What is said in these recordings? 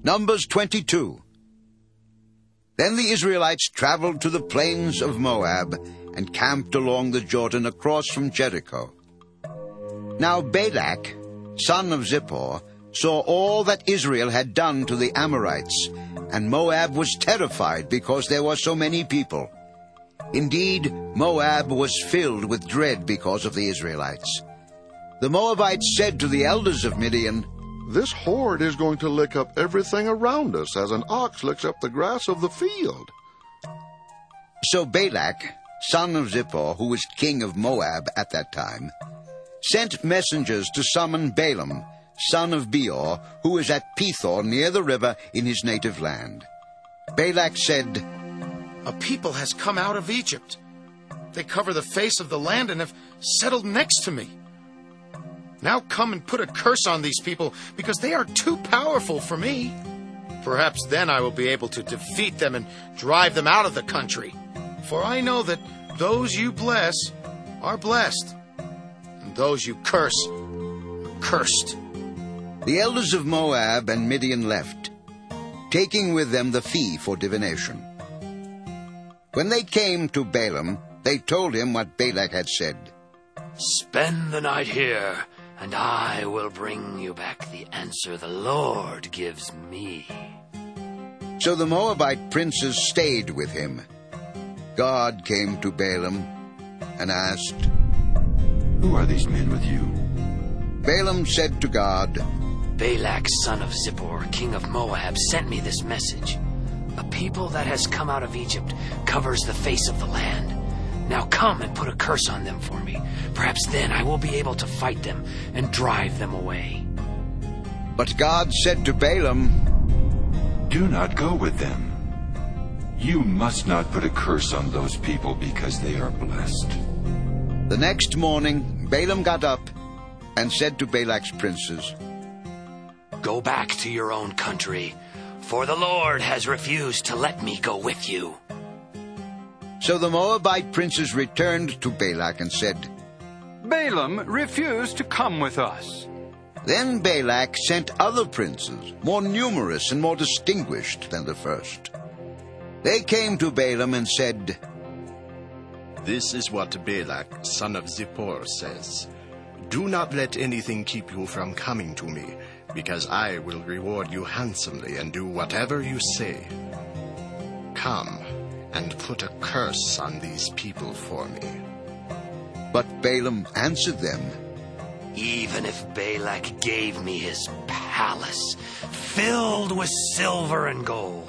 Numbers 22. Then the Israelites traveled to the plains of Moab and camped along the Jordan across from Jericho. Now Balak, son of Zippor, saw all that Israel had done to the Amorites, and Moab was terrified because there were so many people. Indeed, Moab was filled with dread because of the Israelites. The Moabites said to the elders of Midian, "This horde is going to lick up everything around us as an ox licks up the grass of the field." So Balak, son of Zippor, who was king of Moab at that time, sent messengers to summon Balaam, son of Beor, who was at Pethor near the river in his native land. Balak said, "A people has come out of Egypt. They cover the face of the land and have settled next to me. Now come and put a curse on these people, because they are too powerful for me. Perhaps then I will be able to defeat them and drive them out of the country. For I know that those you bless are blessed, and those you curse are cursed." The elders of Moab and Midian left, taking with them the fee for divination. When they came to Balaam, they told him what Balak had said. "Spend the night here, and I will bring you back the answer the Lord gives me." So the Moabite princes stayed with him. God came to Balaam and asked, "Who are these men with you?" Balaam said to God, "Balak, son of Zippor, king of Moab, sent me this message. A people that has come out of Egypt covers the face of the land. Now come and put a curse on them for me. Perhaps then I will be able to fight them and drive them away." But God said to Balaam, "Do not go with them. You must not put a curse on those people because they are blessed." The next morning Balaam got up and said to Balak's princes, "Go back to your own country, for the Lord has refused to let me go with you." So the Moabite princes returned to Balak and said, "Balaam refused to come with us." Then Balak sent other princes, more numerous and more distinguished than the first. They came to Balaam and said, "This is what Balak, son of Zippor, says. Do not let anything keep you from coming to me, because I will reward you handsomely and do whatever you say. Come and put a curse on these people for me." But Balaam answered them, "Even if Balak gave me his palace filled with silver and gold,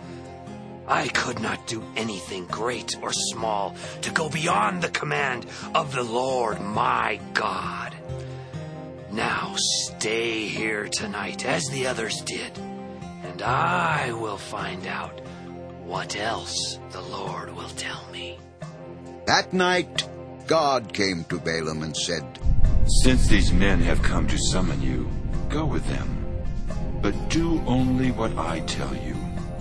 I could not do anything great or small to go beyond the command of the Lord my God. Now stay here tonight as the others did, and I will find out what else the Lord will tell me." That night God came to Balaam and said, "Since these men have come to summon you, go with them, but do only what I tell you."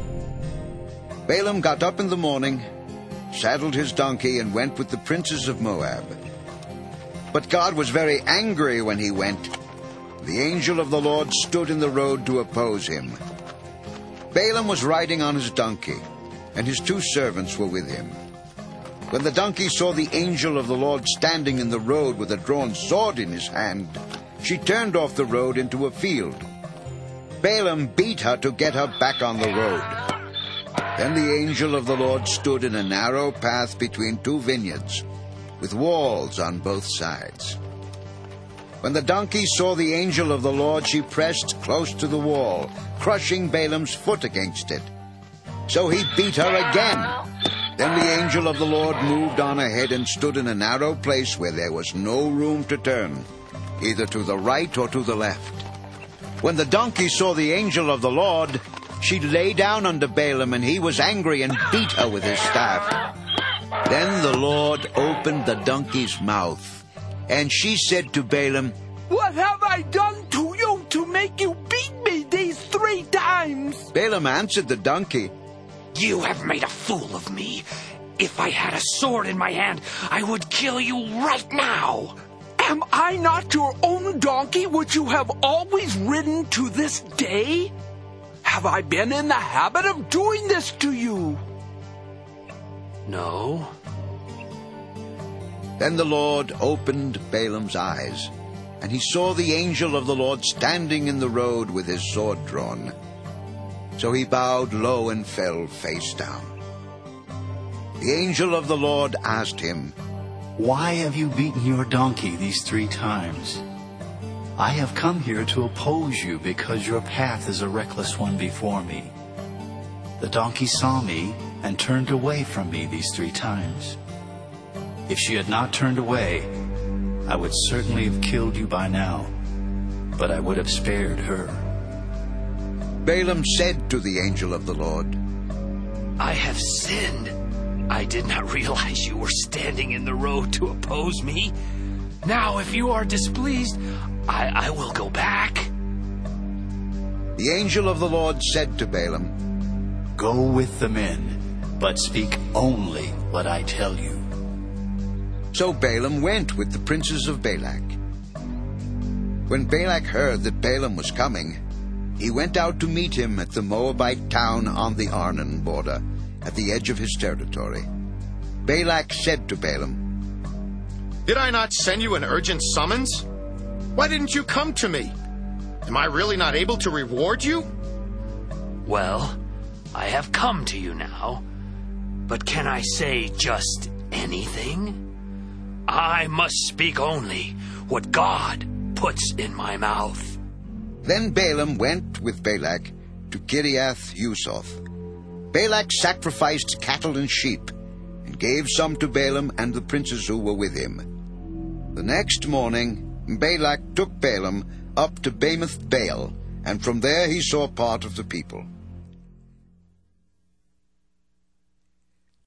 Balaam got up in the morning, saddled his donkey, and went with the princes of Moab. But God was very angry when he went. The angel of the Lord stood in the road to oppose him. Balaam was riding on his donkey, and his 2 servants were with him. When the donkey saw the angel of the Lord standing in the road with a drawn sword in his hand, she turned off the road into a field. Balaam beat her to get her back on the road. Then the angel of the Lord stood in a narrow path between 2 vineyards, with walls on both sides. When the donkey saw the angel of the Lord, she pressed close to the wall, crushing Balaam's foot against it. So he beat her again. Then the angel of the Lord moved on ahead and stood in a narrow place where there was no room to turn, either to the right or to the left. When the donkey saw the angel of the Lord, she lay down under Balaam, and he was angry and beat her with his staff. Then the Lord opened the donkey's mouth, and she said to Balaam, "What have I done to you to make you beat me these 3 times?" Balaam answered the donkey, "You have made a fool of me. If I had a sword in my hand, I would kill you right now." "Am I not your own donkey which you have always ridden to this day? Have I been in the habit of doing this to you? No. Then the Lord opened Balaam's eyes, and he saw the angel of the Lord standing in the road with his sword drawn. So he bowed low and fell face down. The angel of the Lord asked him, "Why have you beaten your donkey these 3 times? I have come here to oppose you because your path is a reckless one before me. The donkey saw me and turned away from me these 3 times. If she had not turned away, I would certainly have killed you by now, but I would have spared her." Balaam said to the angel of the Lord, I have sinned. I did not realize you were standing in the road to oppose me. Now, if you are displeased, I will go back. The angel of the Lord said to Balaam, "Go with the men, but speak only what I tell you." So Balaam went with the princes of Balak. When Balak heard that Balaam was coming, he went out to meet him at the Moabite town on the Arnon border, at the edge of his territory. Balak said to Balaam, Did I not send you an urgent summons? Why didn't you come to me? Am I really not able to reward you? Well, I have come to you now, but can I say just anything? I must speak only what God puts in my mouth. Then Balaam went with Balak to Kiriath Huzoth. Balak sacrificed cattle and sheep, and gave some to Balaam and the princes who were with him. The next morning Balak took Balaam up to Bamoth Baal, and from there he saw part of the people.